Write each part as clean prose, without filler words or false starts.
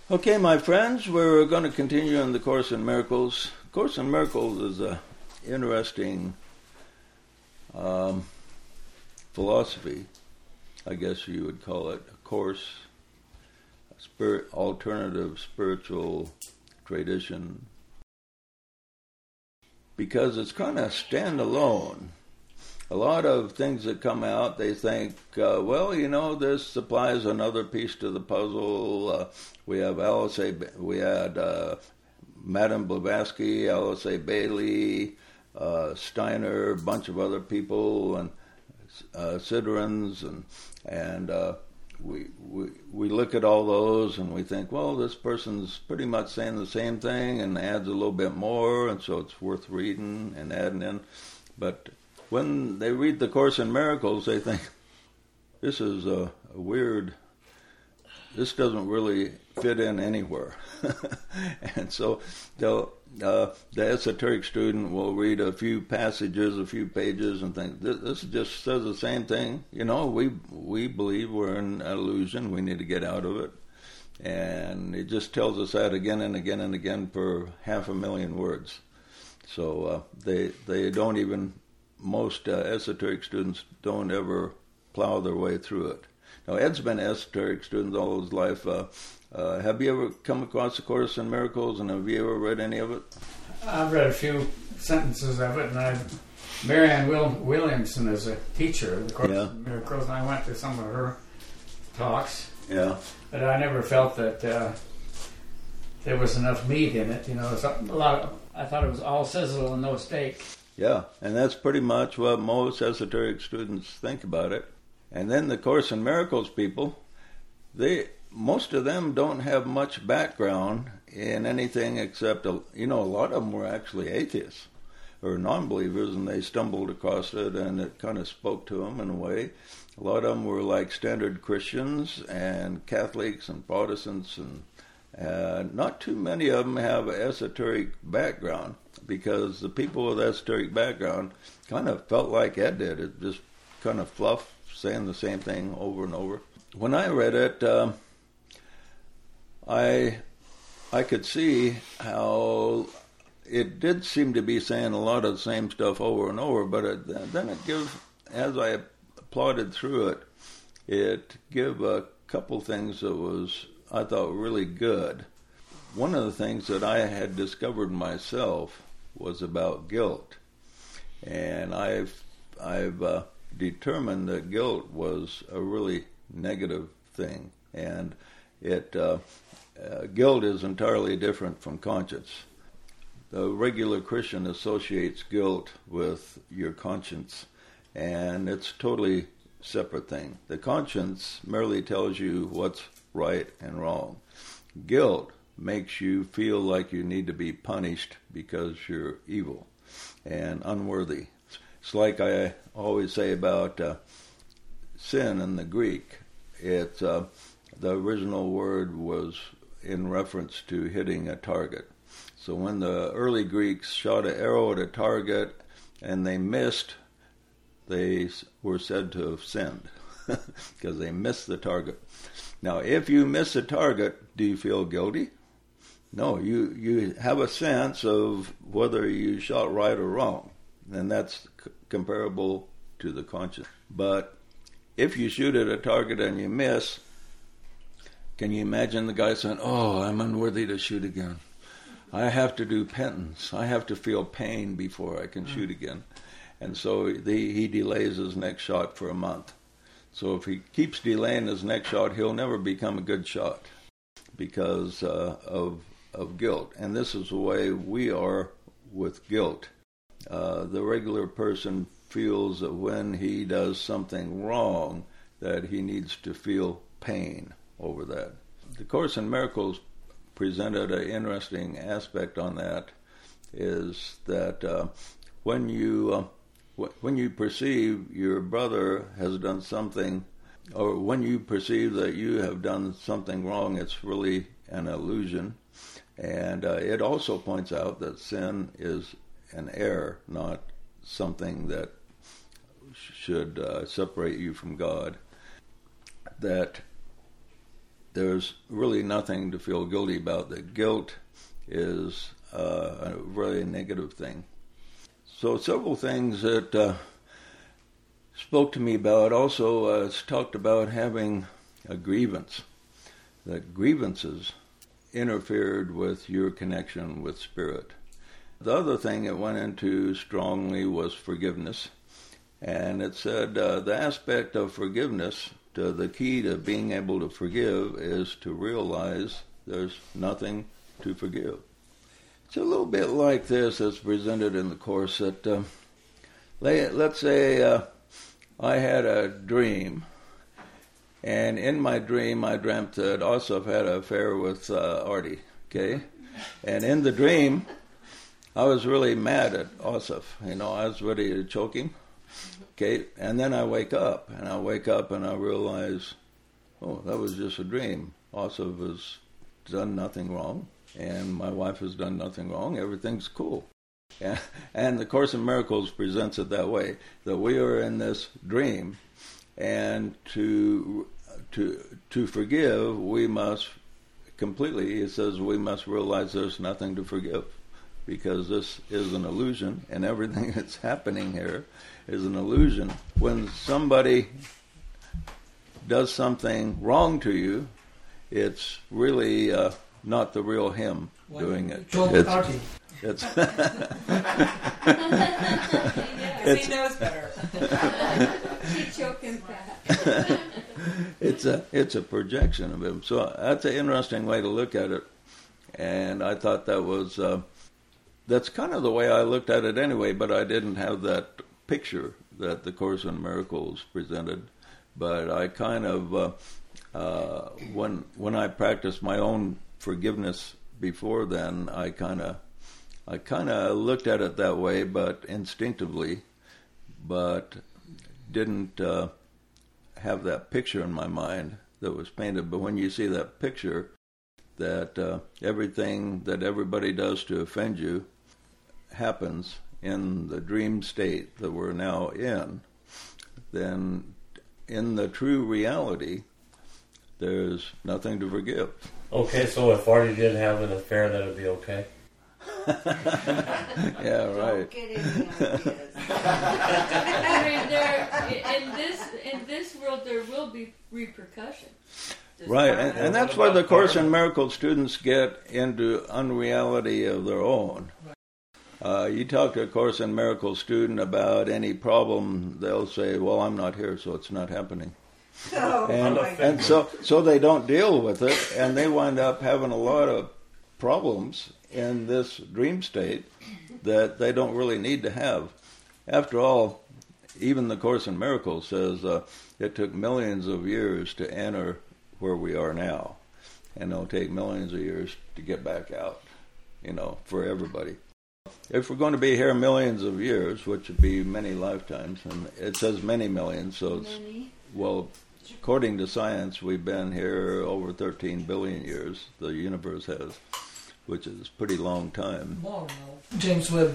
Okay, my friends, we're going to continue in the Course in Miracles. Course in Miracles is an interesting philosophy, I guess you would call it, a course, alternative spiritual tradition, because it's kind of standalone. A lot of things that come out, they think, this supplies another piece to the puzzle. We had Madame Blavatsky, Alice A. Bailey, Steiner, a bunch of other people, and Sidorans, and we look at all those and we think, well, this person's pretty much saying the same thing and adds a little bit more, and so it's worth reading and adding in. But when they read the Course in Miracles, they think, this is a weird, this doesn't really fit in anywhere. And so the esoteric student will read a few passages, a few pages, and think, this just says the same thing. We believe we're in an illusion. We need to get out of it. And it just tells us that again and again and again for 500,000 words. So they don't even, most esoteric students don't ever plow their way through it. Now, Ed's been an esoteric student all his life. Have you ever come across the Course in Miracles, and have you ever read any of it? I've read a few sentences of it, and Marianne Williamson is a teacher of the Course in Miracles, and I went to some of her talks. Yeah. But I never felt that there was enough meat in it. I thought it was all sizzle and no steak. Yeah, and that's pretty much what most esoteric students think about it. And then the Course in Miracles people, most of them don't have much background in anything except, a lot of them were actually atheists or non-believers, and they stumbled across it, and it kind of spoke to them in a way. A lot of them were like standard Christians and Catholics and Protestants, and not too many of them have an esoteric background, because the people with esoteric background kind of felt like Ed did. It just kind of fluff, saying the same thing over and over. When I read it, I could see how it did seem to be saying a lot of the same stuff over and over, but then it gives, as I plodded through it gave a couple things that was, I thought, really good. One of the things that I had discovered myself was about guilt, and I've determined that guilt was a really negative thing, and guilt is entirely different from conscience. The regular Christian associates guilt with your conscience, and it's a totally separate thing. The conscience merely tells you what's right and wrong. Guilt makes you feel like you need to be punished because you're evil and unworthy. It's like I always say about sin in the Greek. The original word was in reference to hitting a target. So when the early Greeks shot an arrow at a target and they missed, they were said to have sinned because they missed the target. Now, if you miss a target, do you feel guilty? No, you have a sense of whether you shot right or wrong, and that's comparable to the conscience. But if you shoot at a target and you miss, can you imagine the guy saying, "Oh, I'm unworthy to shoot again. I have to do penance. I have to feel pain before I can shoot again." And so he delays his next shot for a month. So if he keeps delaying his next shot, he'll never become a good shot because of guilt. And this is the way we are with guilt. The regular person feels that when he does something wrong, that he needs to feel pain over that. The Course in Miracles presented an interesting aspect on that, is that when you perceive your brother has done something, or when you perceive that you have done something wrong, it's really an illusion. And it also points out that sin is an error, not something that should separate you from God. That there's really nothing to feel guilty about. The guilt is a really negative thing. So several things that spoke to me about. Also, it's talked about having a grievance, that grievances interfered with your connection with Spirit. The other thing it went into strongly was forgiveness. And it said the aspect of forgiveness, the key to being able to forgive is to realize there's nothing to forgive. It's a little bit like this as presented in the Course that, let's say I had a dream, and in my dream I dreamt that Asaf had an affair with Artie, okay? And in the dream, I was really mad at Asaf. I was ready to choke him. Okay, and then I wake up, and I realize, oh, that was just a dream. Asaf has done nothing wrong, and my wife has done nothing wrong. Everything's cool. And the Course in Miracles presents it that way, that we are in this dream, and to forgive, we must completely, it says we must realize there's nothing to forgive, because this is an illusion, and everything that's happening here is an illusion. When somebody does something wrong to you, it's really not the real him doing it. It's Because he knows better. She choked him back. It's a projection of him. So that's an interesting way to look at it. And I thought that was that's kind of the way I looked at it anyway, but I didn't have that picture that the Course in Miracles presented. But I kind of when I practiced my own forgiveness before then, I kind of looked at it that way, but instinctively, but didn't have that picture in my mind that was painted. But when you see that picture, that everything that everybody does to offend you happens in the dream state that we're now in, then in the true reality, there's nothing to forgive. Okay, so if Artie did have an affair, that would be okay? Yeah, right. Don't get any ideas. I mean, in this world, there will be repercussions. Right, and that's why the Course in Miracles students get into unreality of their own. You talk to a Course in Miracles student about any problem, they'll say, well, I'm not here, so it's not happening. Oh, And so they don't deal with it, and they wind up having a lot of problems in this dream state that they don't really need to have. After all, even the Course in Miracles says it took millions of years to enter where we are now, and it'll take millions of years to get back out, for everybody. If we're going to be here millions of years, which would be many lifetimes, and it says many millions, so it's, well, according to science, we've been here over 13 billion years, the universe has, which is a pretty long time. More now. James Webb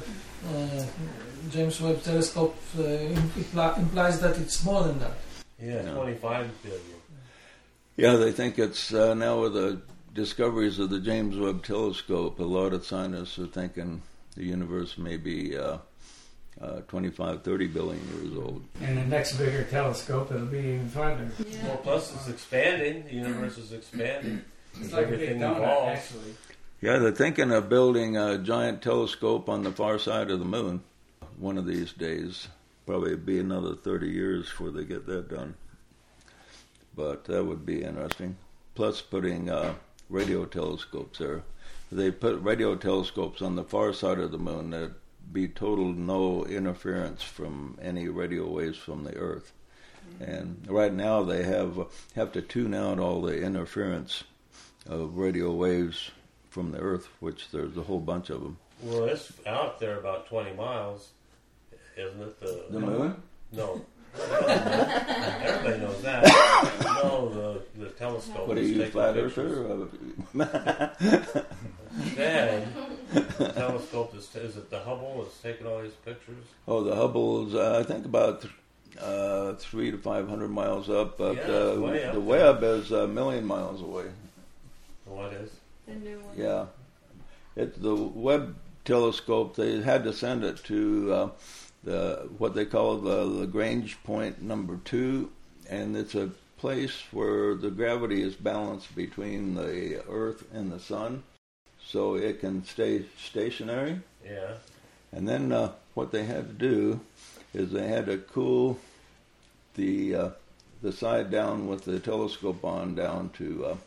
telescope implies that it's more than that. Yeah, 25 billion. Yeah, they think it's now with the discoveries of the James Webb telescope, a lot of scientists are thinking the universe may be 25, 30 billion years old. And the next bigger telescope, it'll be even farther. Yeah. Well, plus it's expanding. The universe is expanding. It's like a big Everything donut, evolves. actually. Yeah, they're thinking of building a giant telescope on the far side of the moon one of these days. Probably be another 30 years before they get that done. But that would be interesting. Plus putting radio telescopes there. They put radio telescopes on the far side of the moon. There'd be total no interference from any radio waves from the Earth. And right now they have to tune out all the interference of radio waves from the Earth, which there's a whole bunch of them. Well, it's out there about 20 miles, isn't it? The moon? No. Everybody knows that. No, the telescope. What are is you, taking flat pictures. earther? Then, the telescope is it the Hubble that's taking all these pictures? Oh, the Hubble's, I think about 300 to 500 miles up, but Yeah, it's way up the there. Webb is a million miles away. What is? The new one. Yeah, it's the Webb telescope. They had to send it to what they call the Lagrange point number 2, and it's a place where the gravity is balanced between the Earth and the Sun, so it can stay stationary. Yeah. And then what they had to do is they had to cool the side down with the telescope on down to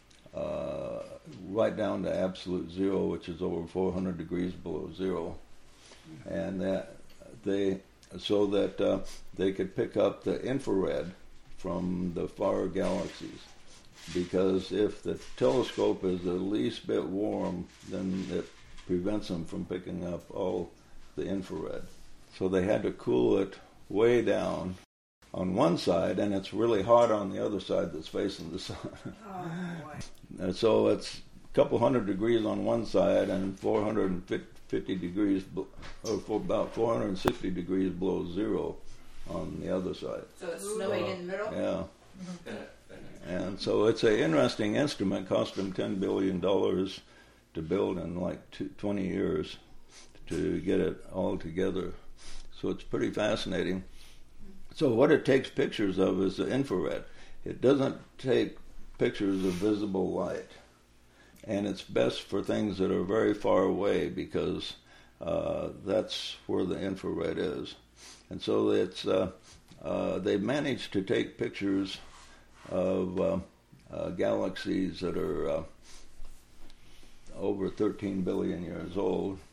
right down to absolute zero, which is over 400 degrees below zero, and that they could pick up the infrared from the far galaxies. Because if the telescope is the least bit warm, then it prevents them from picking up all the infrared. So they had to cool it way down on one side, and it's really hot on the other side that's facing the sun. Oh, boy. And so it's a couple hundred degrees on one side and 450 degrees, or for about 460 degrees below zero on the other side. So it's snowing in the middle? Yeah. And so it's an interesting instrument. Cost them $10 billion to build in like 20 years to get it all together. So it's pretty fascinating. So what it takes pictures of is the infrared. It doesn't take pictures of visible light. And it's best for things that are very far away because that's where the infrared is. And so it's they've managed to take pictures of galaxies that are over 13 billion years old.